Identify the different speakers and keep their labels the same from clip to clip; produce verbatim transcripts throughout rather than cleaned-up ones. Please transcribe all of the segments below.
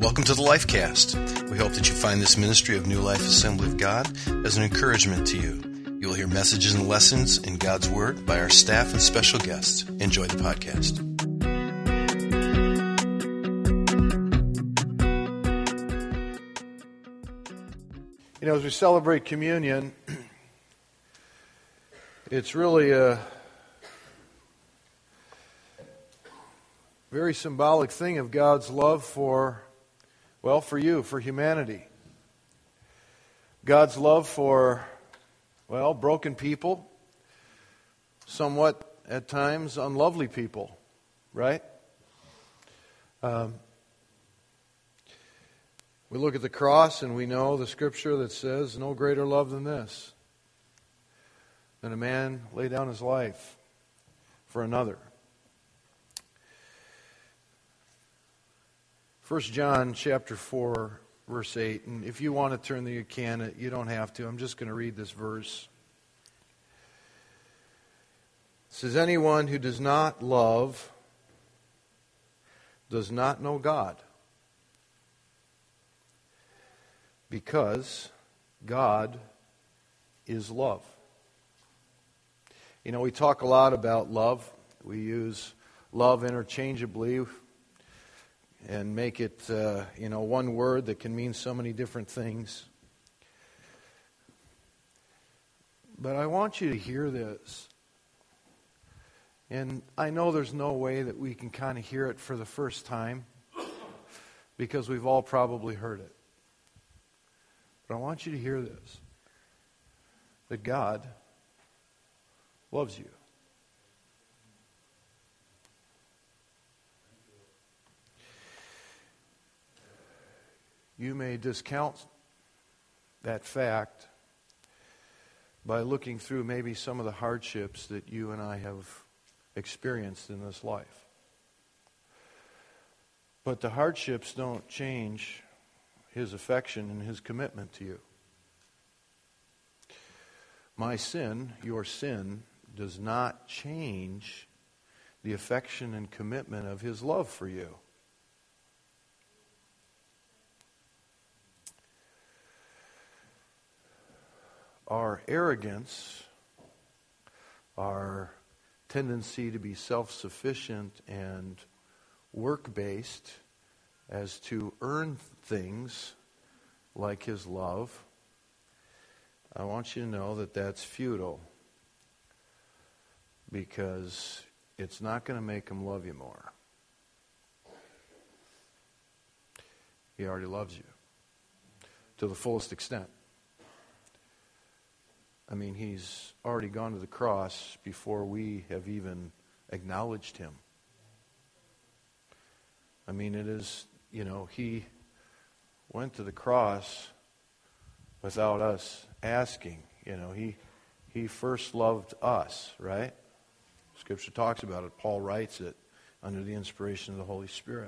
Speaker 1: Welcome to the Lifecast. We hope that you find this ministry of New Life Assembly of God as an encouragement to you. You will hear messages and lessons in God's Word by our staff and special guests. Enjoy the podcast.
Speaker 2: You know, as we celebrate communion, it's really a very symbolic thing of God's love for, well, for you, for humanity. God's love for, well, broken people, somewhat at times unlovely people, right? Um, we look at the cross and we know the scripture that says, no greater love than this, than a man lay down his life for another. First John chapter four, verse eight. And if you want to turn there, you can. You don't have to. I'm just going to read this verse. It says, anyone who does not love does not know God, because God is love. You know, we talk a lot about love. We use love interchangeably and make it, uh, you know, one word that can mean so many different things. But I want you to hear this. And I know there's no way that we can kind of hear it for the first time, because we've all probably heard it. But I want you to hear this. That God loves you. You may discount that fact by looking through maybe some of the hardships that you and I have experienced in this life. But the hardships don't change His affection and His commitment to you. My sin, your sin, does not change the affection and commitment of His love for you. Our arrogance, our tendency to be self-sufficient and work-based as to earn things like His love, I want you to know that that's futile, because it's not going to make Him love you more. He already loves you to the fullest extent. I mean, He's already gone to the cross before we have even acknowledged Him. I mean, it is, you know, He went to the cross without us asking. You know, He He first loved us, right? Scripture talks about it. Paul writes it under the inspiration of the Holy Spirit.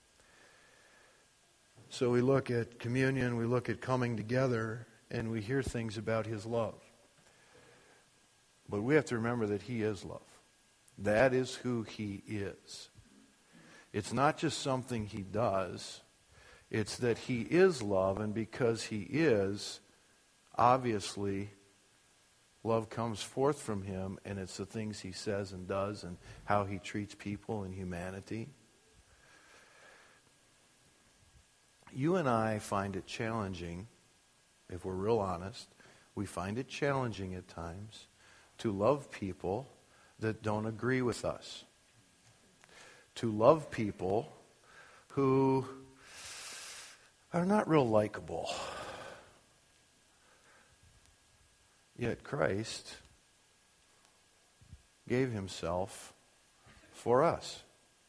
Speaker 2: So we look at communion, we look at coming together, and we hear things about His love. But we have to remember that He is love. That is who He is. It's not just something He does. It's that He is love, and because He is, obviously, love comes forth from Him, and it's the things He says and does and how He treats people and humanity. You and I find it challenging, if we're real honest, we find it challenging at times to love people that don't agree with us. To love people who are not real likable. Yet Christ gave Himself for us.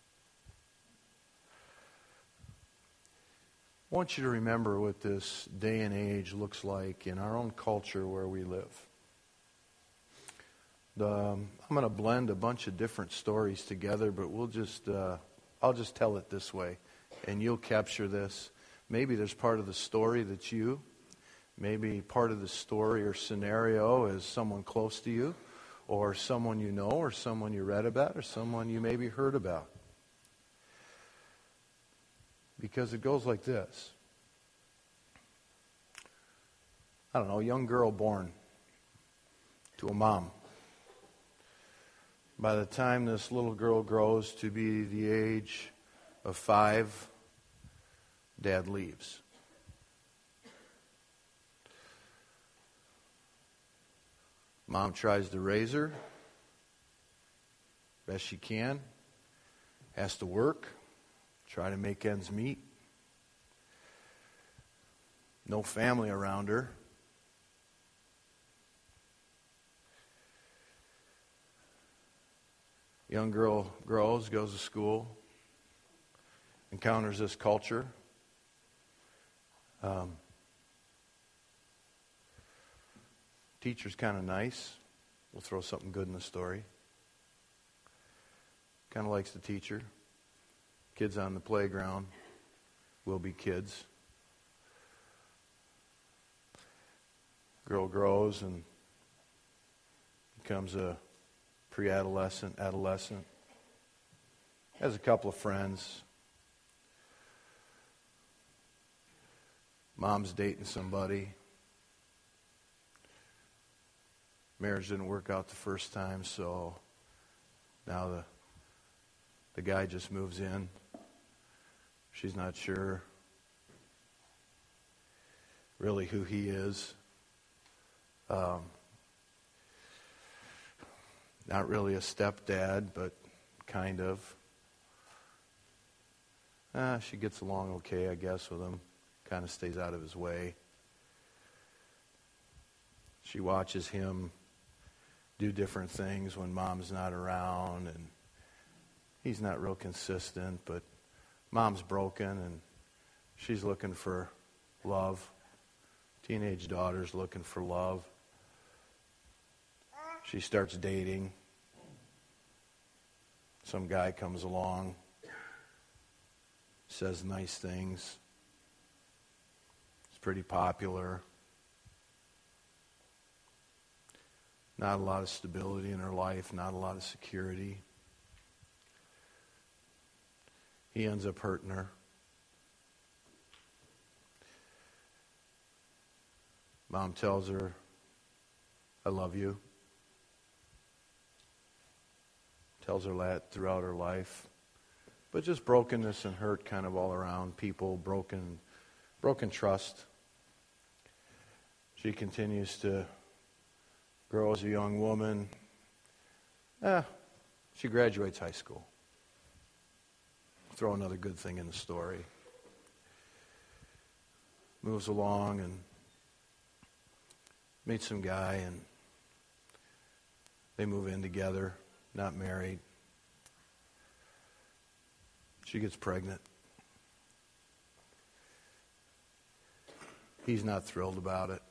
Speaker 2: I want you to remember what this day and age looks like in our own culture where we live. The, um, I'm going to blend a bunch of different stories together, but we'll just, uh, I'll just tell it this way, and you'll capture this. Maybe there's part of the story that's you. Maybe part of the story or scenario is someone close to you, or someone you know, or someone you read about, or someone you maybe heard about. because it goes like this. I don't know, a young girl born to a mom. By the time this little girl grows to be the age of five, Dad leaves. Mom tries to raise her best she can, has to work, try to make ends meet. No family around her. Young girl grows, goes to school, encounters this culture. Um, teacher's kind of nice. We'll throw something good in the story. Kind of likes the teacher. Kids on the playground will be kids. Girl grows and becomes a pre-adolescent, adolescent. Has a couple of friends. Mom's dating somebody. Marriage didn't work out the first time, so now the the guy just moves in. She's not sure really who he is. Um, not really a stepdad, but kind of. Ah, she gets along okay, I guess, with him. Kind of stays out of his way. She watches him do different things when mom's not around, and he's not real consistent, but mom's broken, and she's looking for love. Teenage daughter's looking for love. She starts dating. Some guy comes along, says nice things. It's pretty popular. Not a lot of stability in her life, not a lot of security. He ends up hurting her. Mom tells her, I love you. Tells her that throughout her life. But just brokenness and hurt kind of all around. People, broken, broken trust. She continues to grow as a young woman. Eh, she graduates high school. Throw another good thing in the story. Moves along and meets some guy, and they move in together, not married. She gets pregnant. He's not thrilled about it.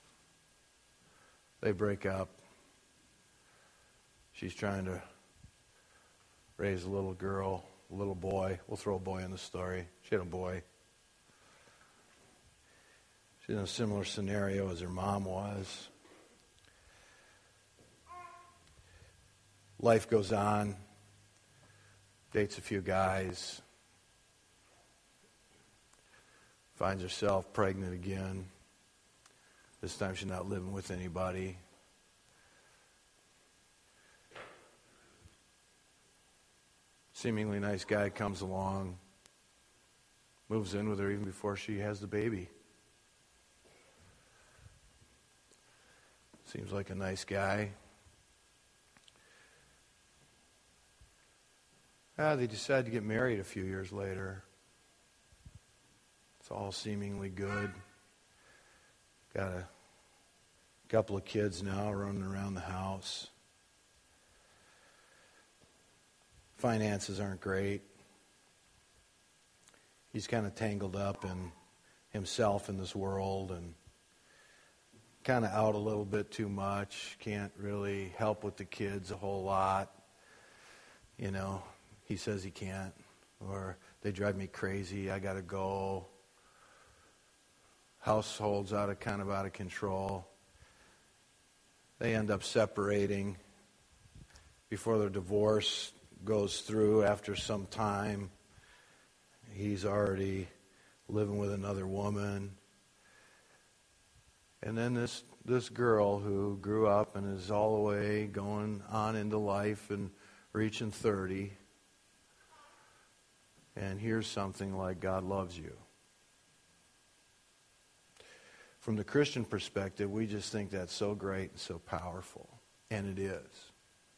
Speaker 2: They break up. She's trying to raise a little girl, a little boy. We'll throw a boy in the story. She had a boy. She's in a similar scenario as her mom was. Life goes on. Dates a few guys. Finds herself pregnant again. This time she's not living with anybody. Seemingly nice guy comes along, moves in with her even before she has the baby. Seems like a nice guy. Ah, they decide to get married a few years later. It's all seemingly good. Got a couple of kids now running around the house. Finances aren't great. He's kind of tangled up in himself in this world and kind of out a little bit too much. Can't really help with the kids a whole lot. You know, he says he can't. Or they drive me crazy. I got to go. Household's out of kind of out of control. They end up separating before their divorce goes through after some time. he's already living with another woman. And then this this girl who grew up and is all the way going on into life and reaching thirty, and here's something like God loves you. From the Christian perspective, we just think that's so great and so powerful. And it is.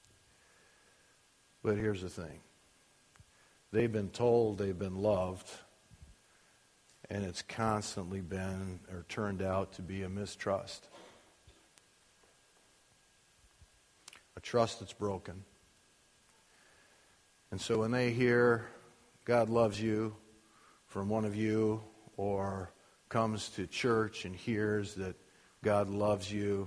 Speaker 2: But here's the thing. They've been told they've been loved, and it's constantly been or turned out to be a mistrust. A trust that's broken. And so when they hear God loves you from one of you, or comes to church and hears that God loves you,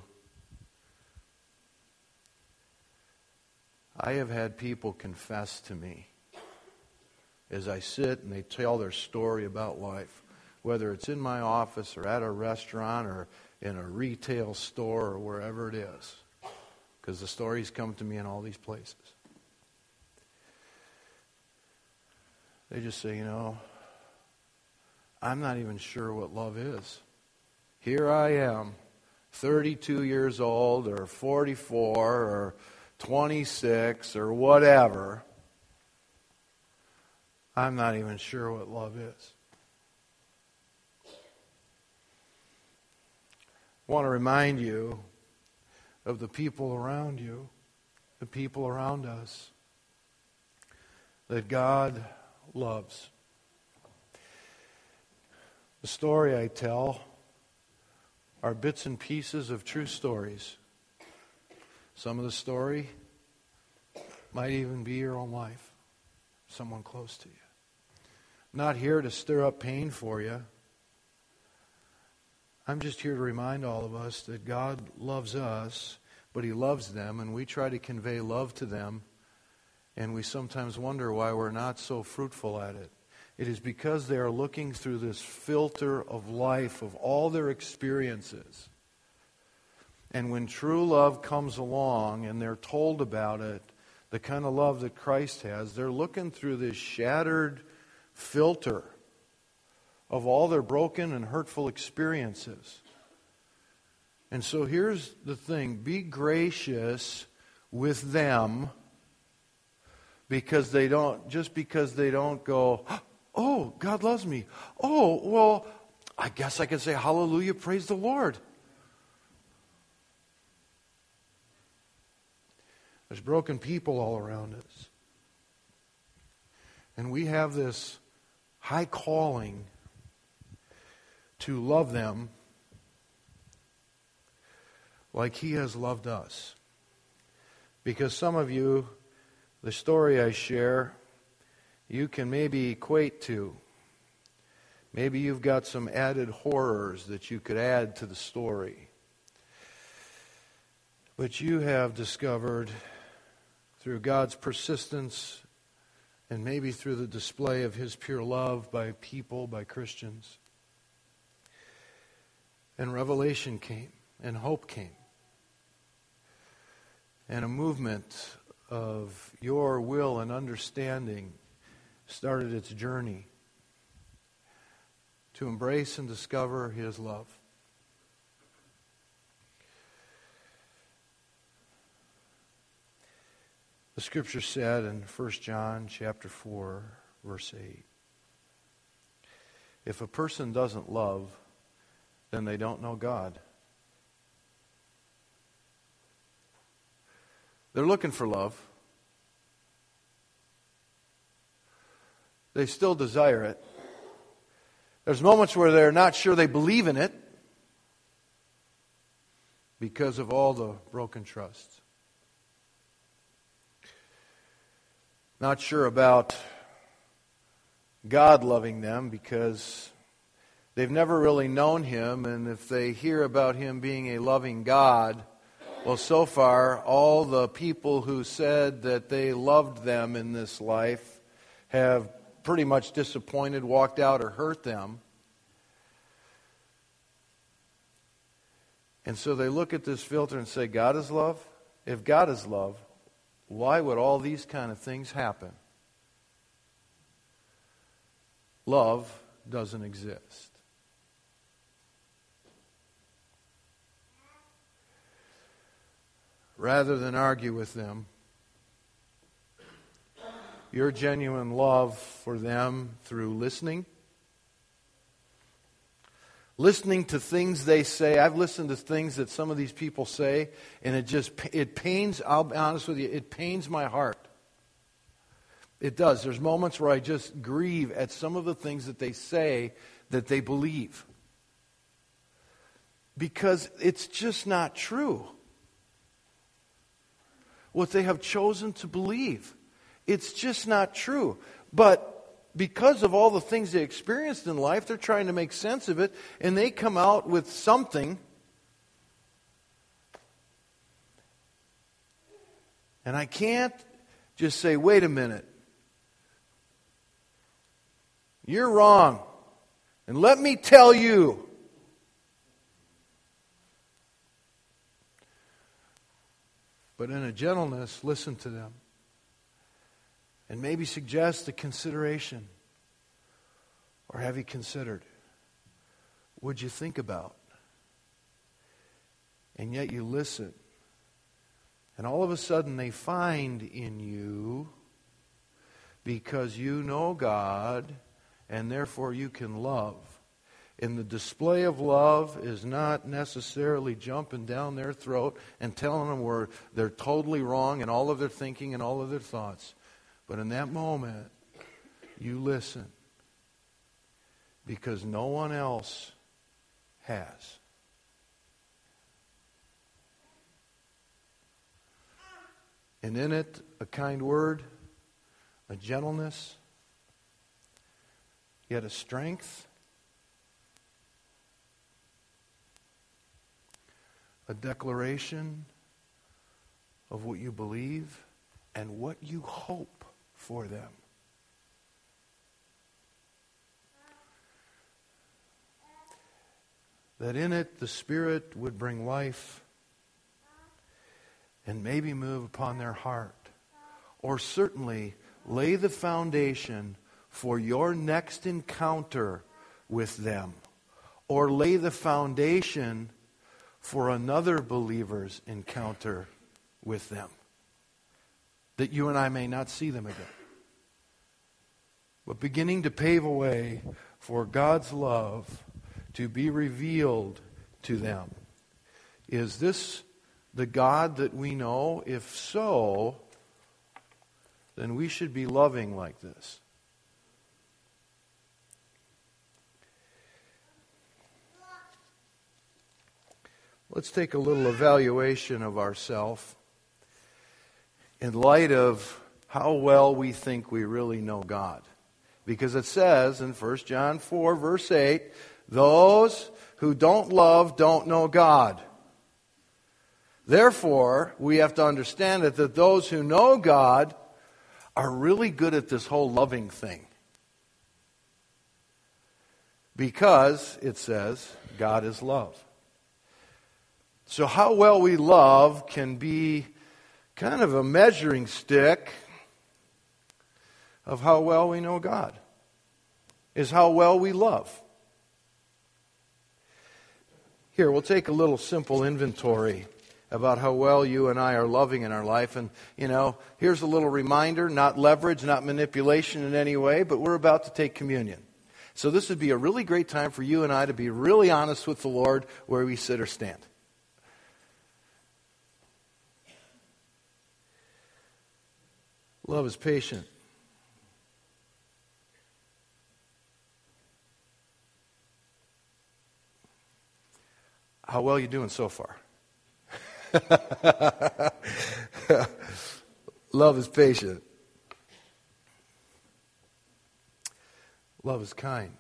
Speaker 2: I have had people confess to me as I sit and they tell their story about life, whether it's in my office or at a restaurant or in a retail store or wherever it is, because the stories come to me in all these places. They just say, you know, I'm not even sure what love is. Here I am, thirty-two years old or forty-four or twenty-six or whatever. I'm not even sure what love is. I want to remind you of the people around you, the people around us, that God loves. The story I tell are bits and pieces of true stories. Some of the story might even be your own life, someone close to you. I'm not here to stir up pain for you. I'm just here to remind all of us that God loves us, but He loves them, and we try to convey love to them, and we sometimes wonder why we're not so fruitful at it. It is because they are looking through this filter of life, of all their experiences. And when true love comes along and they're told about it, the kind of love that Christ has, they're looking through this shattered filter of all their broken and hurtful experiences. And so here's the thing. Be gracious with them, because they don't, just because they don't go, oh, God loves me. Oh, well, I guess I can say hallelujah, praise the Lord. There's broken people all around us. And we have this high calling to love them like He has loved us. Because some of you, the story I share, you can maybe equate to. Maybe you've got some added horrors that you could add to the story. But you have discovered through God's persistence and maybe through the display of His pure love by people, by Christians. And revelation came, and hope came. And a movement of your will and understanding started its journey to embrace and discover His love. The Scripture said in First John chapter four, verse eight, if a person doesn't love, then they don't know God. They're looking for love. They still desire it. There's moments where they're not sure they believe in it because of all the broken trust. Not sure about God loving them because they've never really known Him, and if they hear about Him being a loving God, well, so far, all the people who said that they loved them in this life have pretty much disappointed, walked out, or hurt them. And so they look at this filter and say, God is love? If God is love, why would all these kind of things happen? love doesn't exist. Rather than argue with them, your genuine love for them through listening, listening to things they say. I've listened to things that some of these people say, and it just, it pains, I'll be honest with you, it pains my heart. It does. There's moments where I just grieve at some of the things that they say that they believe. Because it's just not true. What they have chosen to believe. It's just not true. But because of all the things they experienced in life, they're trying to make sense of it, and they come out with something. And I can't just say, wait a minute. You're wrong. And let me tell you. But in a gentleness, listen to them. And maybe suggest a consideration. Or have you considered? Would you think about? And yet you listen. And all of a sudden they find in you, because you know God, and therefore you can love. And the display of love is not necessarily jumping down their throat and telling them where they're totally wrong in all of their thinking and all of their thoughts. But in that moment, you listen. Because no one else has. And in it, a kind word, a gentleness, yet a strength, a declaration of what you believe and what you hope for them. That in it the Spirit would bring life and maybe move upon their heart. Or certainly lay the foundation for your next encounter with them. Or lay the foundation for another believer's encounter with them. That you and I may not see them again. But beginning to pave a way for God's love to be revealed to them. Is this the God that we know? If so, then we should be loving like this. Let's take a little evaluation of ourselves in light of how well we think we really know God. Because it says in First John four, verse eight, those who don't love don't know God. Therefore, we have to understand it, that those who know God are really good at this whole loving thing. Because, it says, God is love. So how well we love can be kind of a measuring stick of how well we know God. Is how well we love. Here, we'll take a little simple inventory about how well you and I are loving in our life. And, you know, here's a little reminder, not leverage, not manipulation in any way, but we're about to take communion. So this would be a really great time for you and I to be really honest with the Lord where we sit or stand. Love is patient. How well are you doing so far? Love is patient. Love is kind.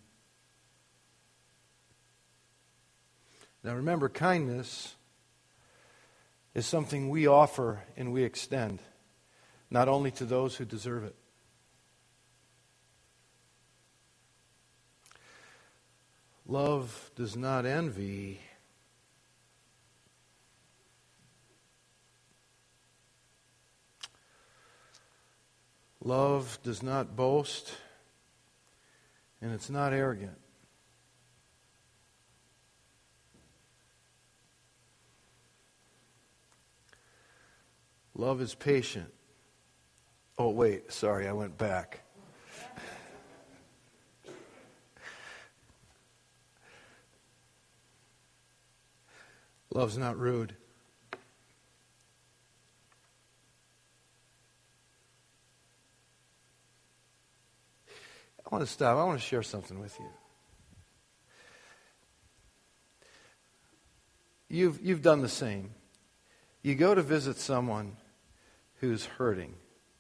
Speaker 2: Now remember, kindness is something we offer and we extend, not only to those who deserve it. Love does not envy. Love does not boast. And it's not arrogant. Love is patient. Oh, wait, sorry, I went back. Love's not rude. I want to stop. I want to share something with you. You've, you've done the same. You go to visit someone who's hurting.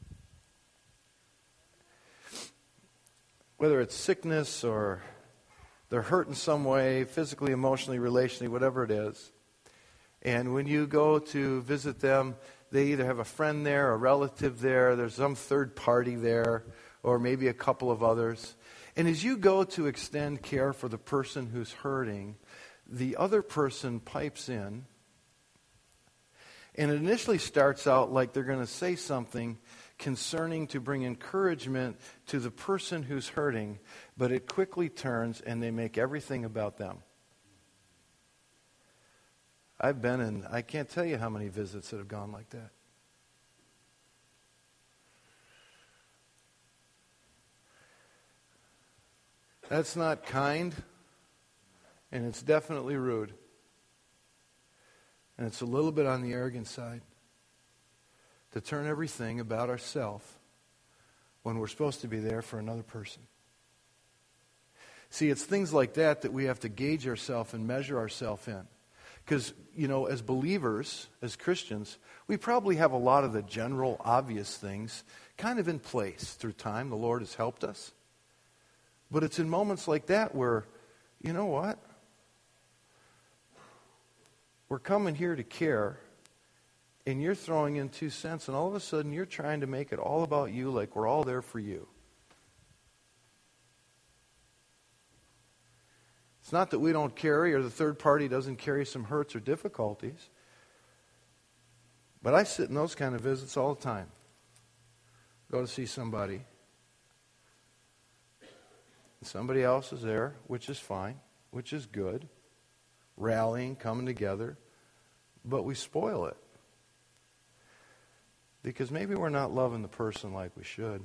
Speaker 2: Whether it's sickness or they're hurt in some way, physically, emotionally, relationally, whatever it is. And when you go to visit them, they either have a friend there, a relative there, there's some third party there, or maybe a couple of others. And as you go to extend care for the person who's hurting, the other person pipes in. And it initially starts out like they're going to say something concerning to bring encouragement to the person who's hurting, but it quickly turns and they make everything about them. I've been in, I can't tell you how many visits that have gone like that. That's not kind, and it's definitely rude. And it's a little bit on the arrogant side to turn everything about ourselves when we're supposed to be there for another person. See, it's things like that that we have to gauge ourselves and measure ourselves in. Because, you know, as believers, as Christians, we probably have a lot of the general, obvious things kind of in place through time. The Lord has helped us. But it's in moments like that where, you know what? We're coming here to care, and you're throwing in two cents, and all of a sudden you're trying to make it all about you like we're all there for you. It's not that we don't carry or the third party doesn't carry some hurts or difficulties. But I sit in those kind of visits all the time. Go to see somebody. Somebody else is there, which is fine, which is good. Rallying, coming together. But we spoil it. Because maybe we're not loving the person like we should.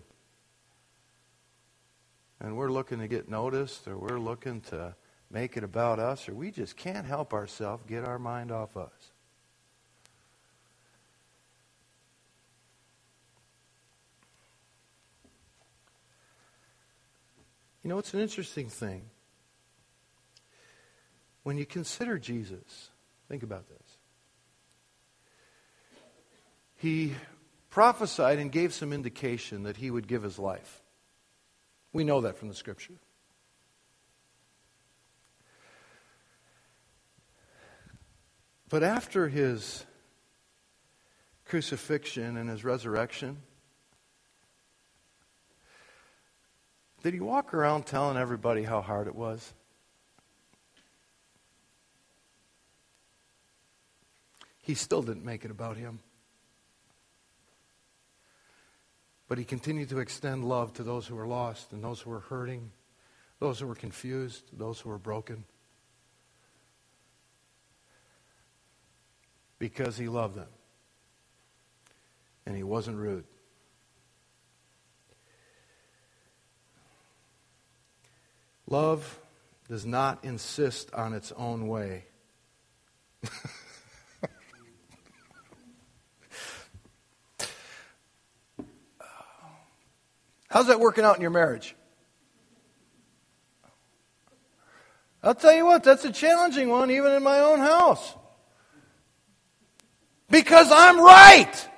Speaker 2: And we're looking to get noticed, or we're looking to make it about us, or we just can't help ourselves get our mind off us. You know, it's an interesting thing. When you consider Jesus, think about this. He prophesied and gave some indication that he would give his life. We know that from the Scripture. But after his crucifixion and his resurrection, did he walk around telling everybody how hard it was? He still didn't make it about him. But he continued to extend love to those who were lost and those who were hurting, those who were confused, those who were broken. Because he loved them. And he wasn't rude. Love does not insist on its own way. How's that working out in your marriage? I'll tell you what, that's a challenging one even in my own house. Because I'm right.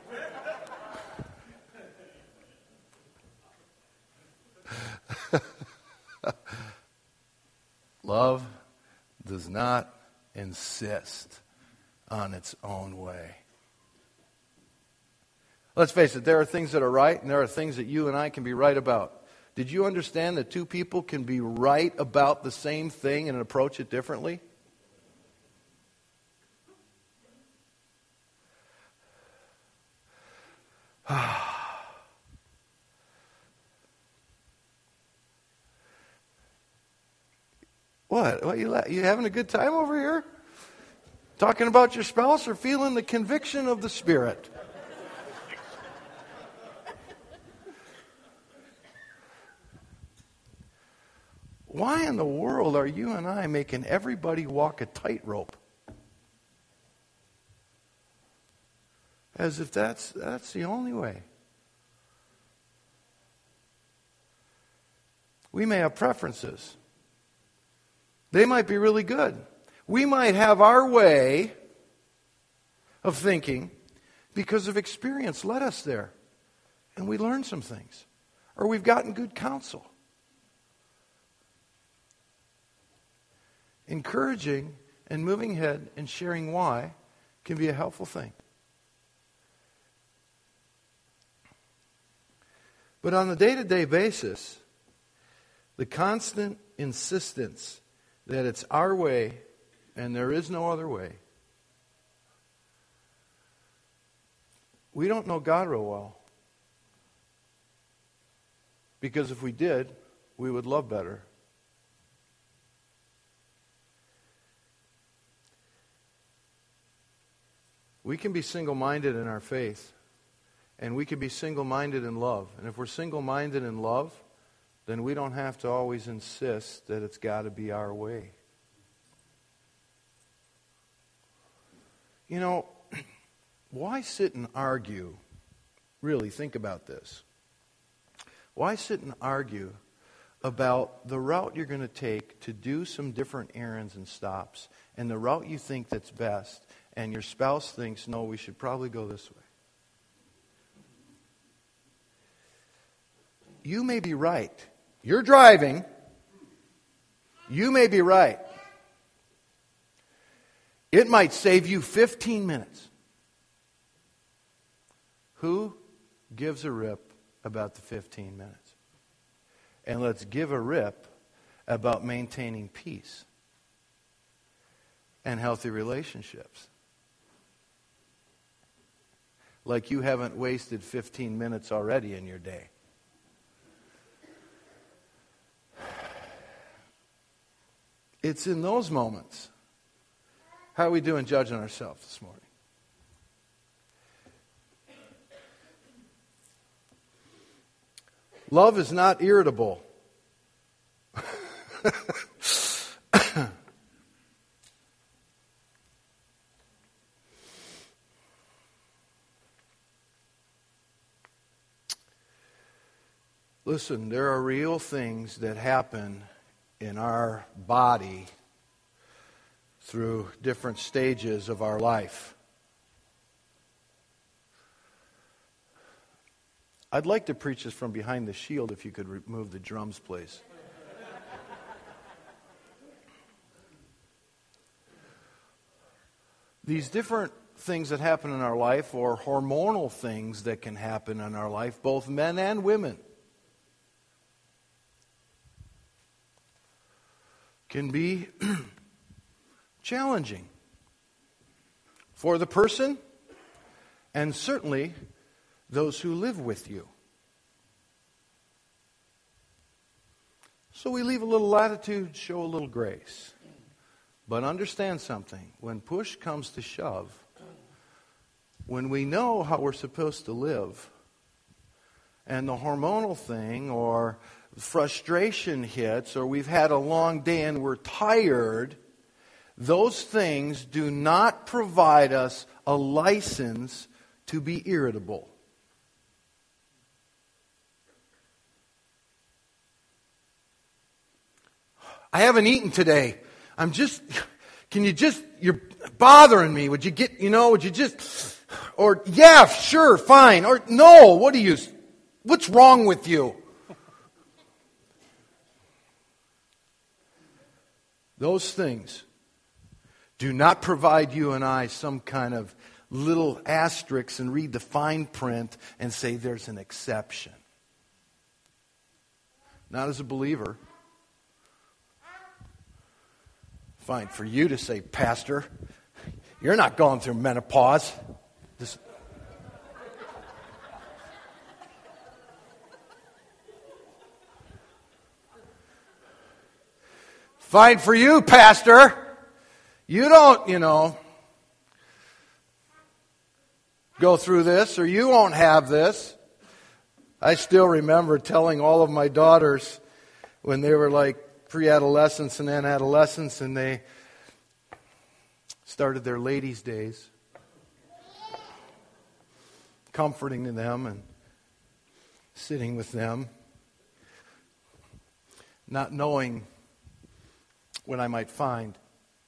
Speaker 2: Love does not insist on its own way. Let's face it, there are things that are right and there are things that you and I can be right about. Did you understand that two people can be right about the same thing and approach it differently? What? What you, la- you having a good time over here? Talking about your spouse or feeling the conviction of the Spirit? Why in the world are you and I making everybody walk a tightrope? As if that's that's the only way. We may have preferences. They might be really good. We might have our way of thinking because of experience led us there. And we learned some things. Or we've gotten good counsel. Encouraging and moving ahead and sharing why can be a helpful thing. But on a day-to-day basis, the constant insistence that it's our way and there is no other way, we don't know God real well. Because if we did, we would love better. We can be single-minded in our faith, and we can be single-minded in love. And if we're single-minded in love, then we don't have to always insist that it's got to be our way. You know, why sit and argue? Really, think about this. Why sit and argue about the route you're going to take to do some different errands and stops, and the route you think that's best, and your spouse thinks, no, we should probably go this way? You may be right. You're driving. You may be right. It might save you fifteen minutes. Who gives a rip about the fifteen minutes? And let's give a rip about maintaining peace and healthy relationships. Like you haven't wasted fifteen minutes already in your day. It's in those moments. How are we doing judging ourselves this morning? Love is not irritable. Listen, there are real things that happen in our body through different stages of our life. I'd like to preach this from behind the shield if you could remove the drums, please. These different things that happen in our life, or hormonal things that can happen in our life, both men and women, can be challenging for the person and certainly those who live with you. So we leave a little latitude, show a little grace. But understand something. When push comes to shove, when we know how we're supposed to live, and the hormonal thing or frustration hits, or we've had a long day and we're tired, those things do not provide us a license to be irritable. I haven't eaten today. I'm just, can you just, you're bothering me. Would you get, you know, would you just, or yeah, sure, fine. Or no, what do you, what's wrong with you? Those things do not provide you and I some kind of little asterisks and read the fine print and say there's an exception. Not as a believer. Fine for you to say, Pastor, you're not going through menopause. This... Fine for you, Pastor. You don't, you know, go through this, or you won't have this. I still remember telling all of my daughters when they were like pre-adolescents and then adolescents, and they started their ladies' days, comforting them and sitting with them, not knowing what I might find.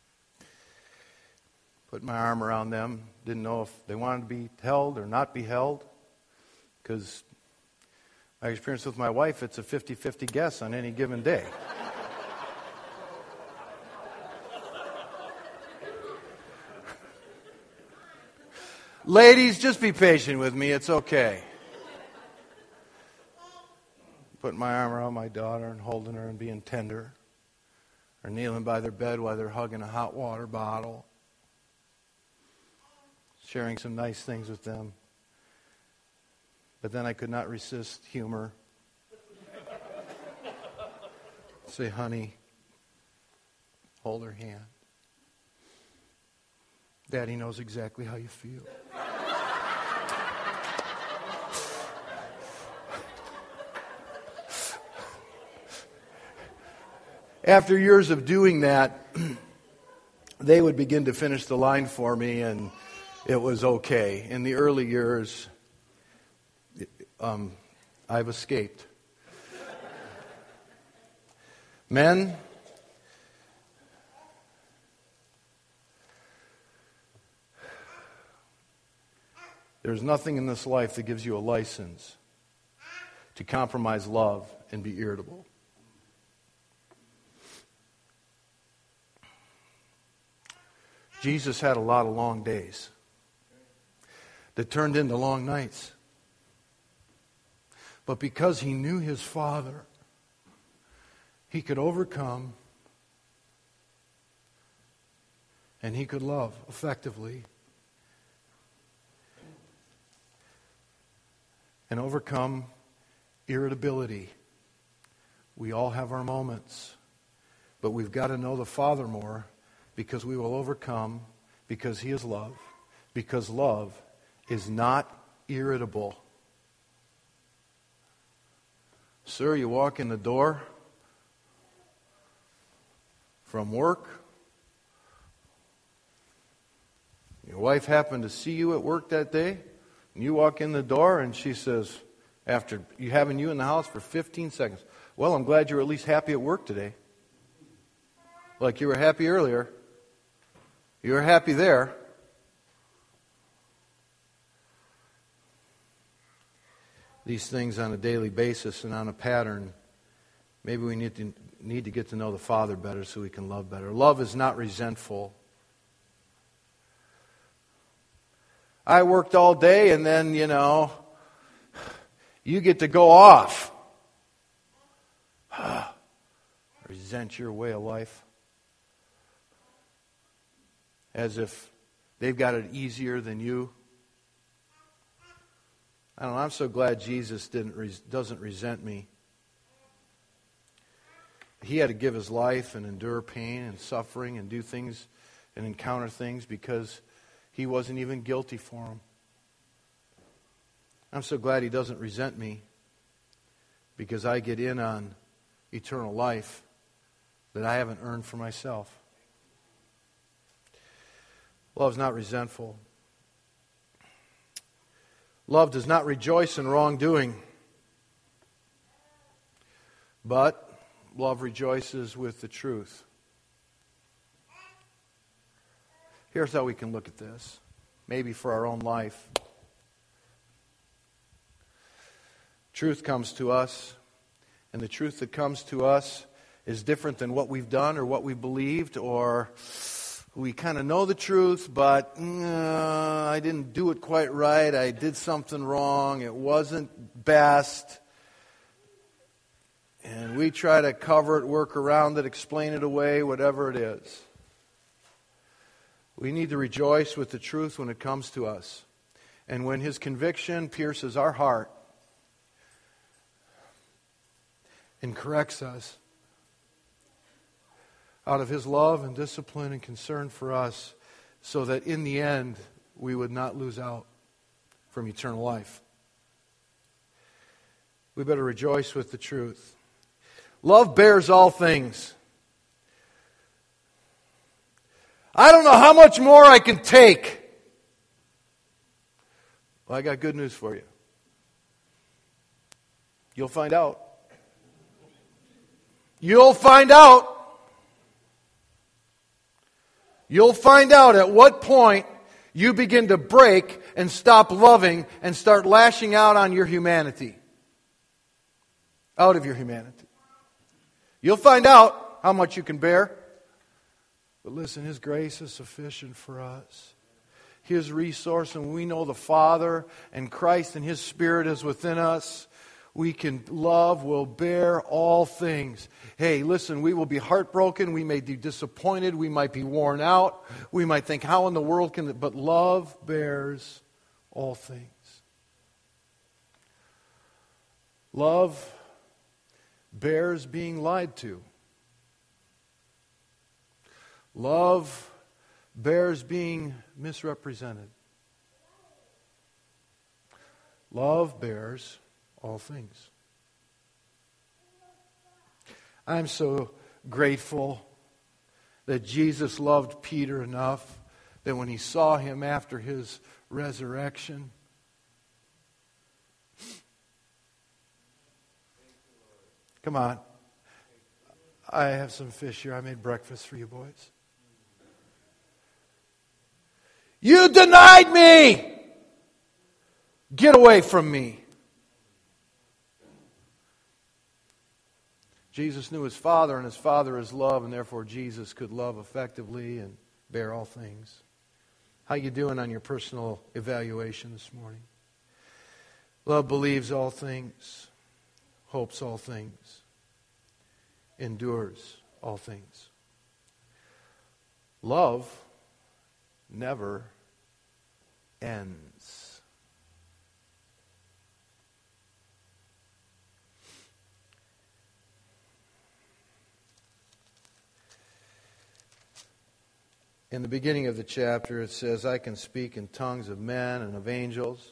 Speaker 2: Put my arm around them, didn't know if they wanted to be held or not be held, because my experience with my wife, it's a fifty-fifty guess on any given day. Ladies, just be patient with me, it's okay. Putting my arm around my daughter and holding her and being tender, or kneeling by their bed while they're hugging a hot water bottle, sharing some nice things with them. But then I could not resist humor. Say, honey, hold her hand. Daddy knows exactly how you feel. After years of doing that, they would begin to finish the line for me, and it was okay. In the early years, um, I've escaped. Men, there's nothing in this life that gives you a license to compromise love and be irritable. Jesus had a lot of long days that turned into long nights. But because he knew his Father, he could overcome and he could love effectively and overcome irritability. We all have our moments, but we've got to know the Father more, because we will overcome, because he is love, because love is not irritable. Sir, you walk in the door from work. Your wife happened to see you at work that day, and you walk in the door and she says, after you having you in the house for fifteen seconds, well, I'm glad you were at least happy at work today. Like you were happy earlier. You were happy there. These things on a daily basis and on a pattern, maybe we need to need to get to know the Father better so we can love better. Love is not resentful. I worked all day and then, you know, you get to go off. Resent your way of life. As if they've got it easier than you. I don't know, I'm so glad Jesus didn't doesn't resent me. He had to give his life and endure pain and suffering and do things and encounter things because he wasn't even guilty for them. I'm so glad he doesn't resent me because I get in on eternal life that I haven't earned for myself. Love is not resentful. Love does not rejoice in wrongdoing, but love rejoices with the truth. Here's how we can look at this, maybe for our own life. Truth comes to us, and the truth that comes to us is different than what we've done or what we believed, or we kind of know the truth, but uh, I didn't do it quite right. I did something wrong. It wasn't best. And we try to cover it, work around it, explain it away, whatever it is. We need to rejoice with the truth when it comes to us. And when his conviction pierces our heart and corrects us, out of His love and discipline and concern for us, so that in the end we would not lose out from eternal life. We better rejoice with the truth. Love bears all things. I don't know how much more I can take. Well, I got good news for you. You'll find out. You'll find out. You'll find out at what point you begin to break and stop loving and start lashing out on your humanity. Out of your humanity. You'll find out how much you can bear. But listen, His grace is sufficient for us. His resource, and we know the Father and Christ and His Spirit is within us. We can love, will bear all things. Hey, listen, we will be heartbroken. We may be disappointed. We might be worn out. We might think, how in the world can it? But love bears all things. Love bears being lied to. Love bears being misrepresented. Love bears all things. I'm so grateful that Jesus loved Peter enough that when He saw him after His resurrection, come on, I have some fish here. I made breakfast for you boys. You denied me! Get away from me. Jesus knew His Father, and His Father is love, and therefore Jesus could love effectively and bear all things. How you doing on your personal evaluation this morning? Love believes all things, hopes all things, endures all things. Love never ends. In the beginning of the chapter, it says, I can speak in tongues of men and of angels.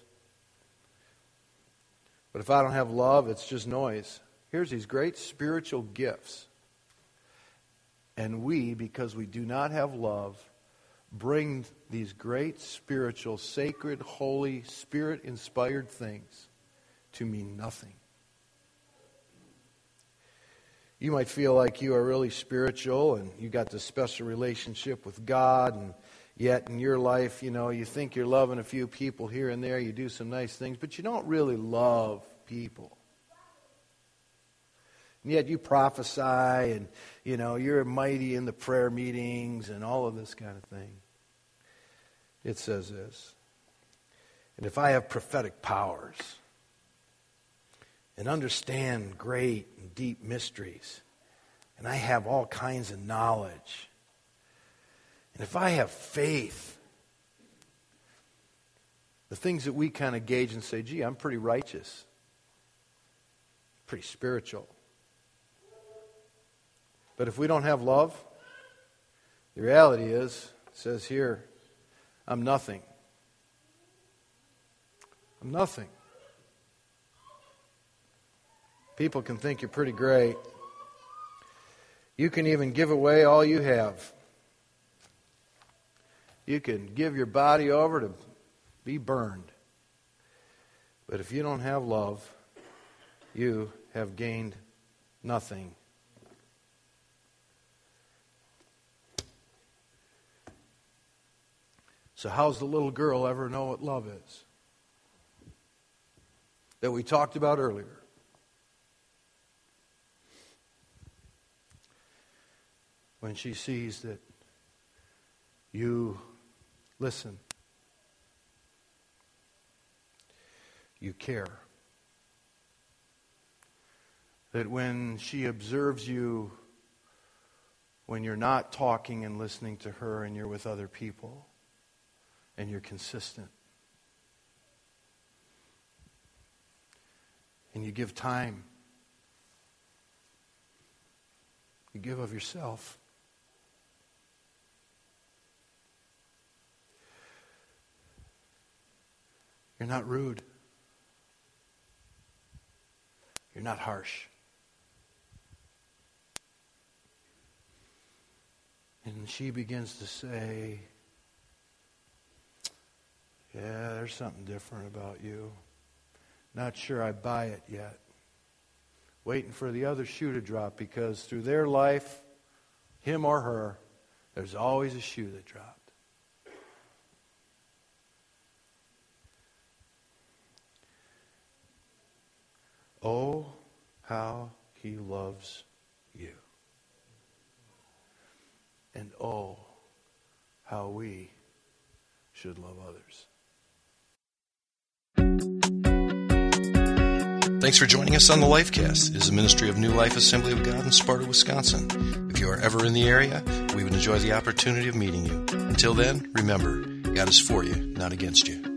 Speaker 2: But if I don't have love, it's just noise. Here's these great spiritual gifts. And we, because we do not have love, bring these great spiritual, sacred, holy, Spirit-inspired things to mean nothing. You might feel like you are really spiritual and you got this special relationship with God, and yet in your life, you know, you think you're loving a few people here and there, you do some nice things, but you don't really love people. And yet you prophesy and, you know, you're mighty in the prayer meetings and all of this kind of thing. It says this, and if I have prophetic powers and understand great and deep mysteries, and I have all kinds of knowledge, and if I have faith, the things that we kind of gauge and say, gee, I'm pretty righteous, pretty spiritual. But if we don't have love, the reality is, it says here, I'm nothing. I'm nothing. People can think you're pretty great. You can even give away all you have. You can give your body over to be burned. But if you don't have love, you have gained nothing. So how's the little girl ever know what love is? That we talked about earlier. When she sees that you listen, you care. That when she observes you when you're not talking and listening to her and you're with other people and you're consistent. And you give time. You give of yourself. You're not rude. You're not harsh. And she begins to say, yeah, there's something different about you. Not sure I buy it yet. Waiting for the other shoe to drop, because through their life, him or her, there's always a shoe that dropped. Oh, how he loves you. And oh, how we should love others.
Speaker 1: Thanks for joining us on the Lifecast. It is a ministry of New Life Assembly of God in Sparta, Wisconsin. If you are ever in the area, we would enjoy the opportunity of meeting you. Until then, remember, God is for you, not against you.